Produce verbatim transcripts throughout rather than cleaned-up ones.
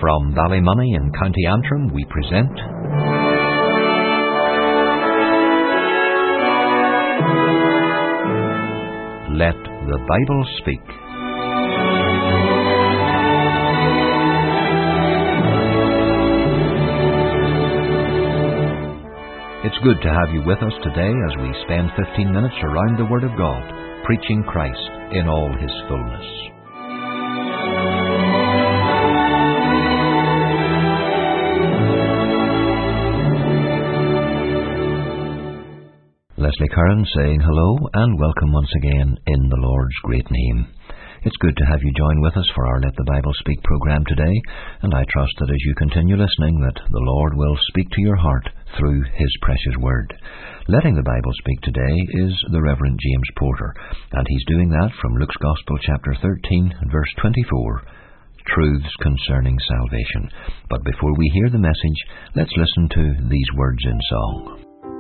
From Ballymoney in County Antrim we present Let the Bible Speak. It's good to have you with us today as we spend fifteen minutes around the Word of God, preaching Christ in all His fullness. Leslie Curran saying hello and welcome once again in the Lord's great name. It's good to have you join with us for our Let the Bible Speak program today, and I trust that as you continue listening that the Lord will speak to your heart through His precious Word. Letting the Bible speak today is the Reverend James Porter, and he's doing that from Luke's Gospel chapter thirteen and verse twenty-four, Truths Concerning Salvation. But before we hear the message, let's listen to these words in song.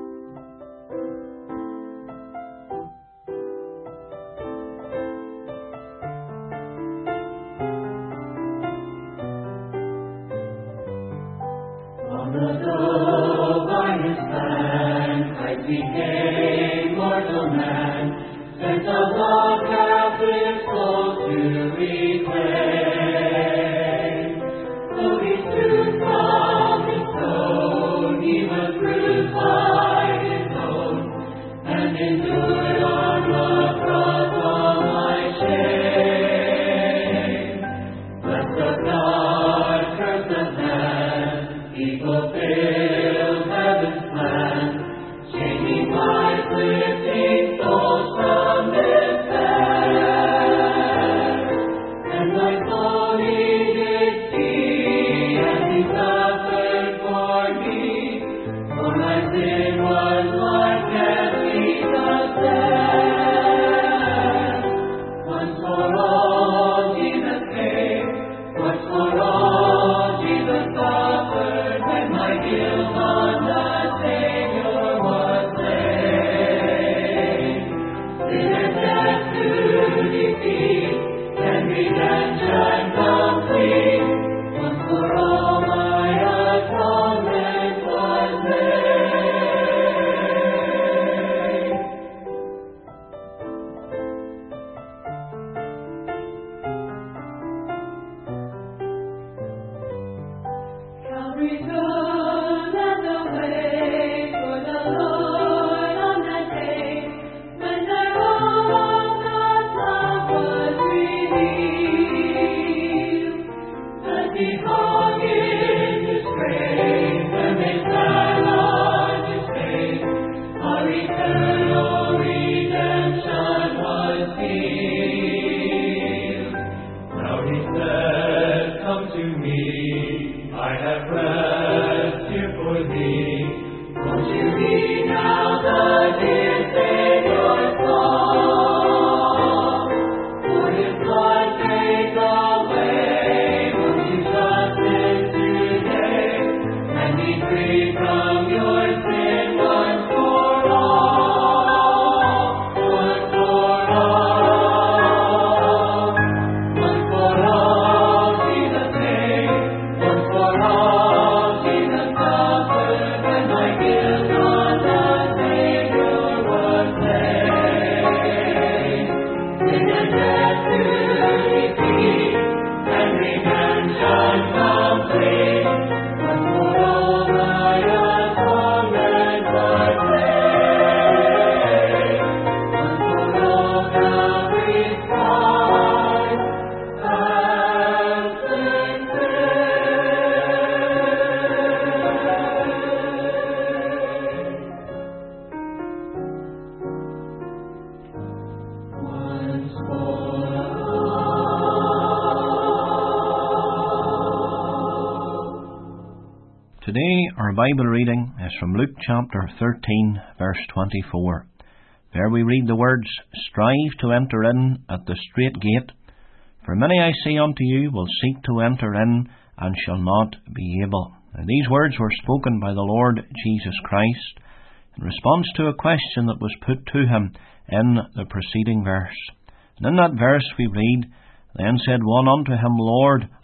Today our Bible reading is from Luke chapter thirteen, verse twenty-four. There we read the words, Strive to enter in at the strait gate, for many I say unto you will seek to enter in, and shall not be able. Now, these words were spoken by the Lord Jesus Christ in response to a question that was put to him in the preceding verse. And in that verse we read, Then said one unto him, Lord,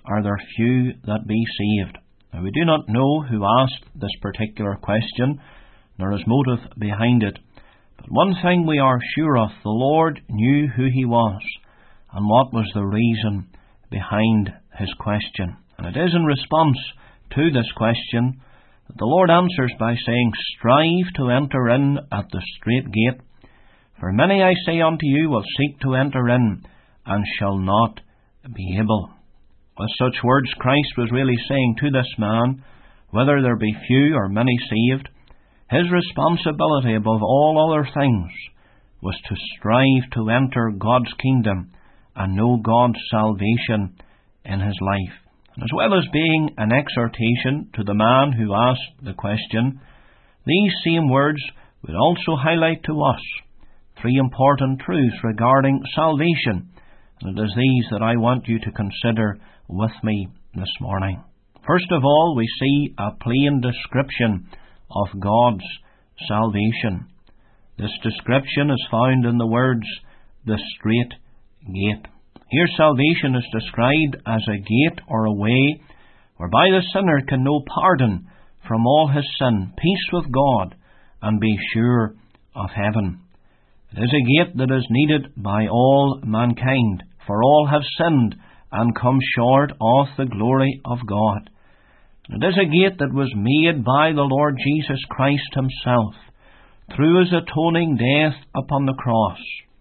are there few that be saved? Now, we do not know who asked this particular question, nor his motive behind it. But one thing we are sure of, the Lord knew who he was, and what was the reason behind his question. And it is in response to this question that the Lord answers by saying, Strive to enter in at the strait gate. For many, I say unto you, will seek to enter in, and shall not be able. With such words, Christ was really saying to this man, whether there be few or many saved, his responsibility above all other things was to strive to enter God's kingdom and know God's salvation in his life. And as well as being an exhortation to the man who asked the question, these same words would also highlight to us three important truths regarding salvation. And it is these that I want you to consider with me this morning. First of all, we see a plain description of God's salvation. This description is found in the words, the strait gate. Here salvation is described as a gate or a way whereby the sinner can know pardon from all his sin, peace with God, and be sure of heaven. It is a gate that is needed by all mankind, for all have sinned and come short of the glory of God. It is a gate that was made by the Lord Jesus Christ himself through his atoning death upon the cross.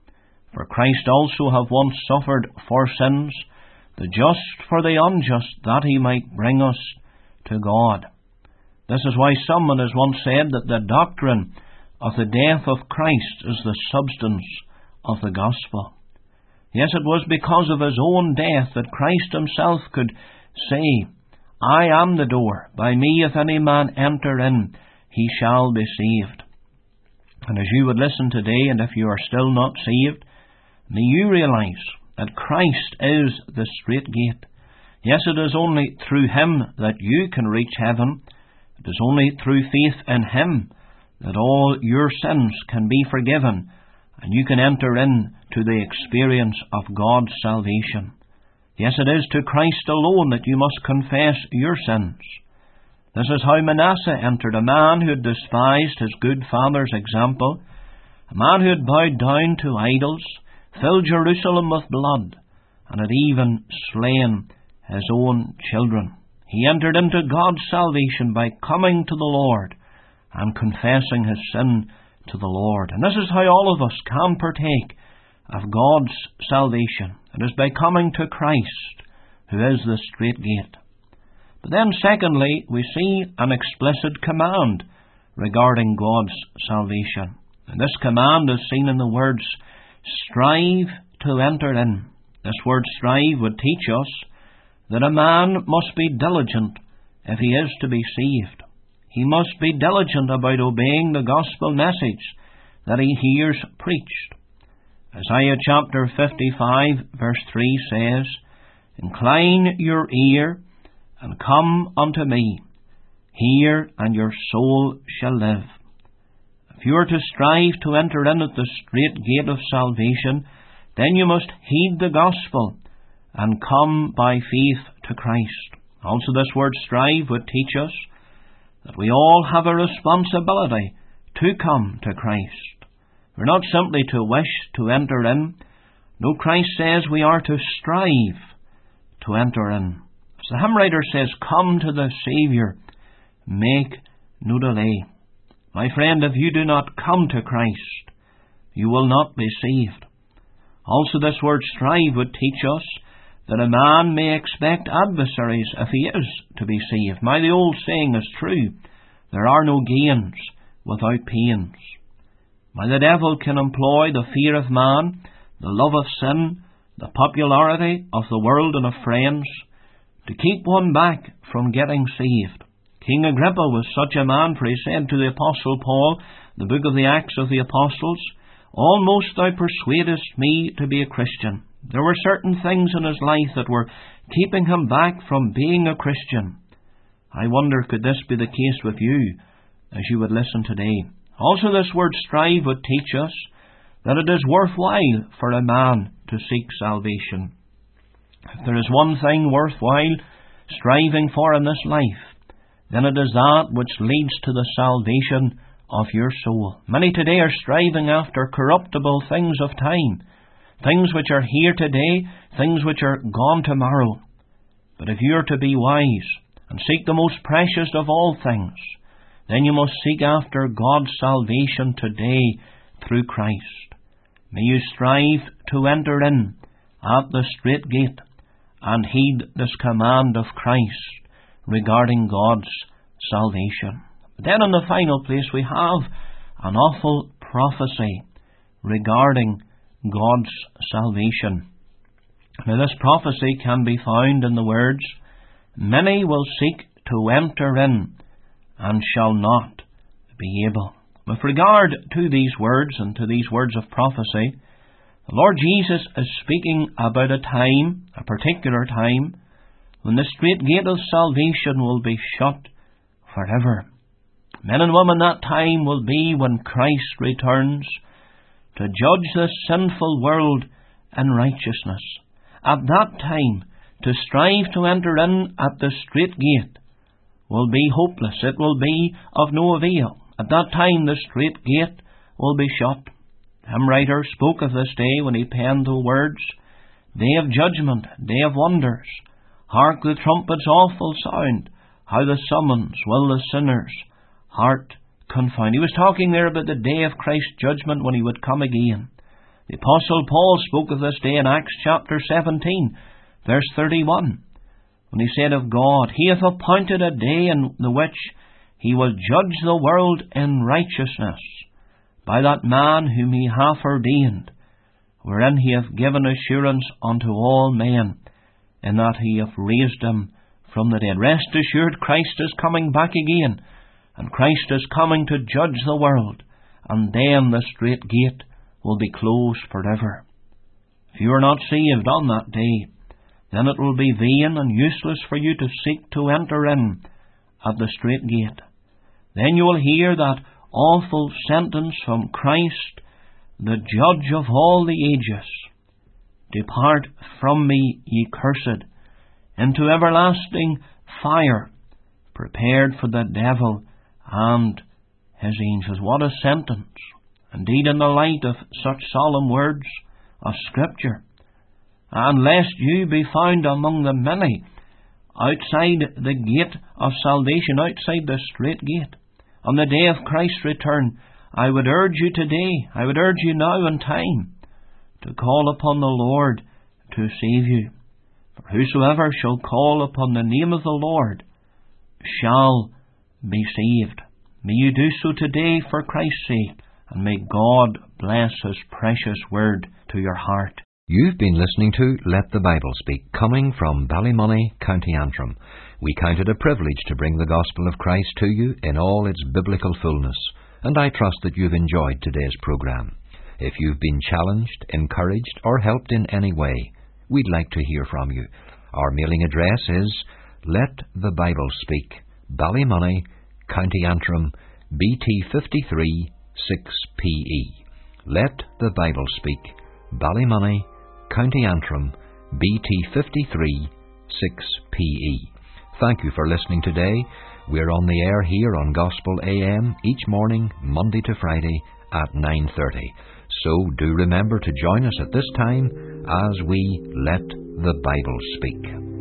For Christ also have once suffered for sins, the just for the unjust, that he might bring us to God. This is why someone has once said that the doctrine of the death of Christ is the substance of the gospel. Yes, it was because of his own death that Christ himself could say, I am the door. By me if any man enter in, he shall be saved. And as you would listen today, and if you are still not saved, may you realize that Christ is the strait gate. Yes, it is only through him that you can reach heaven. It is only through faith in him that all your sins can be forgiven, and you can enter in to the experience of God's salvation. Yes, it is to Christ alone that you must confess your sins. This is how Manasseh entered, a man who had despised his good father's example, a man who had bowed down to idols, filled Jerusalem with blood, and had even slain his own children. He entered into God's salvation by coming to the Lord and confessing his sin to the Lord. And this is how all of us can partake of God's salvation. It is by coming to Christ, who is the strait gate. But then secondly, we see an explicit command regarding God's salvation. And this command is seen in the words, strive to enter in. This word strive would teach us that a man must be diligent if he is to be saved. He must be diligent about obeying the gospel message that he hears preached. Isaiah chapter fifty-five verse three says, Incline your ear and come unto me. Hear, and your soul shall live. If you are to strive to enter in at the strait gate of salvation, then you must heed the gospel and come by faith to Christ. Also this word strive would teach us that we all have a responsibility to come to Christ. We're not simply to wish to enter in. No, Christ says we are to strive to enter in. As the hymn writer says, come to the Saviour, make no delay. My friend, if you do not come to Christ, you will not be saved. Also this word strive would teach us that a man may expect adversaries if he is to be saved. Now the old saying is true, there are no gains without pains. Now the devil can employ the fear of man, the love of sin, the popularity of the world and of friends, to keep one back from getting saved. King Agrippa was such a man, for he said to the Apostle Paul, the book of the Acts of the Apostles, Almost thou persuadest me to be a Christian. There were certain things in his life that were keeping him back from being a Christian. I wonder, could this be the case with you as you would listen today? Also this word strive would teach us that it is worthwhile for a man to seek salvation. If there is one thing worthwhile striving for in this life, then it is that which leads to the salvation of your soul. Many today are striving after corruptible things of time, things which are here today, things which are gone tomorrow. But if you are to be wise and seek the most precious of all things, then you must seek after God's salvation today through Christ. May you strive to enter in at the strait gate and heed this command of Christ regarding God's salvation. But then in the final place we have an awful prophecy regarding God's salvation. Now this prophecy can be found in the words, "Many will seek to enter in and shall not be able." With regard to these words and to these words of prophecy, the Lord Jesus is speaking about a time, a particular time, when the strait gate of salvation will be shut forever. Men and women, that time will be when Christ returns to judge this sinful world in righteousness. At that time, to strive to enter in at the strait gate will be hopeless. It will be of no avail. At that time, the strait gate will be shut. The hymn writer spoke of this day when he penned the words, "Day of judgment, day of wonders, hark the trumpet's awful sound, how the summons will the sinner's heart confound." He was talking there about the day of Christ's judgment when he would come again. The Apostle Paul spoke of this day in Acts chapter seventeen, verse thirty-one, when he said of God, "He hath appointed a day in the which he will judge the world in righteousness by that man whom he hath ordained, wherein he hath given assurance unto all men, in that he hath raised him from the dead." Rest assured, Christ is coming back again, and Christ is coming to judge the world, and then the strait gate will be closed forever. If you are not saved on that day, then it will be vain and useless for you to seek to enter in at the strait gate. Then you will hear that awful sentence from Christ, the Judge of all the ages, "Depart from me, ye cursed, into everlasting fire, prepared for the devil and his angels." What a sentence! Indeed, in the light of such solemn words of Scripture, and lest you be found among the many outside the gate of salvation, outside the strait gate, on the day of Christ's return, I would urge you today, I would urge you now in time, to call upon the Lord to save you. For whosoever shall call upon the name of the Lord shall be saved. May you do so today for Christ's sake, and may God bless His precious word to your heart. You've been listening to Let the Bible Speak, coming from Ballymoney, County Antrim. We count it a privilege to bring the gospel of Christ to you in all its biblical fullness, and I trust that you've enjoyed today's programme. If you've been challenged, encouraged, or helped in any way, we'd like to hear from you. Our mailing address is Let the Bible Speak, Ballymoney, County Antrim, B T fifty-three six P E. Let the Bible Speak, Ballymoney, County Antrim, B T fifty-three six P E. Thank you for listening today. We're on the air here on Gospel A M each morning, Monday to Friday at nine thirty. So do remember to join us at this time as we Let the Bible Speak.